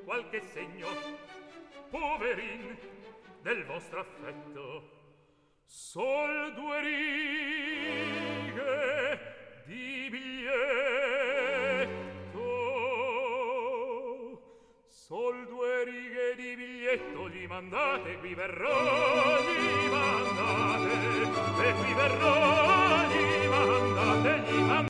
qualche segno, poverin, del vostro affetto. Sol 2 righe di biglietto, sol 2 righe di biglietto, gli mandate, qui verrò, gli mandate, e qui verrò, gli mandate, gli mandate.